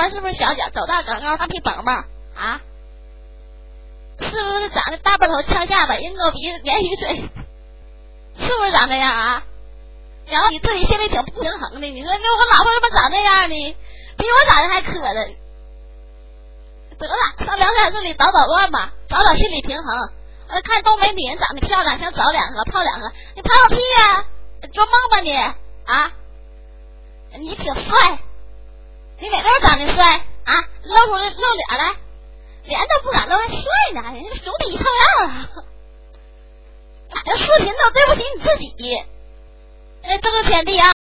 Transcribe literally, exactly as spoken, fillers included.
穿是不是小脚，走大高高，大屁蹦蹦啊？是不是长得大背头、翘下巴、鹰钩鼻、鲶鱼嘴？是不是长这样啊？然后你自己心里挺不平衡的，你说那我老婆怎么长这样呢？比我长得还磕碜。得了，上聊天室里捣捣乱吧，找找心理平衡。呃，看东北女人长得漂亮，想找两个泡两个，你泡个屁呀、啊！做梦吧你啊！你挺帅，你哪头长得帅啊？露出来露脸来，脸都不敢露，还帅呢，人家总比一套样啊！哪个视频都对不起你自己。哎，这个天地啊，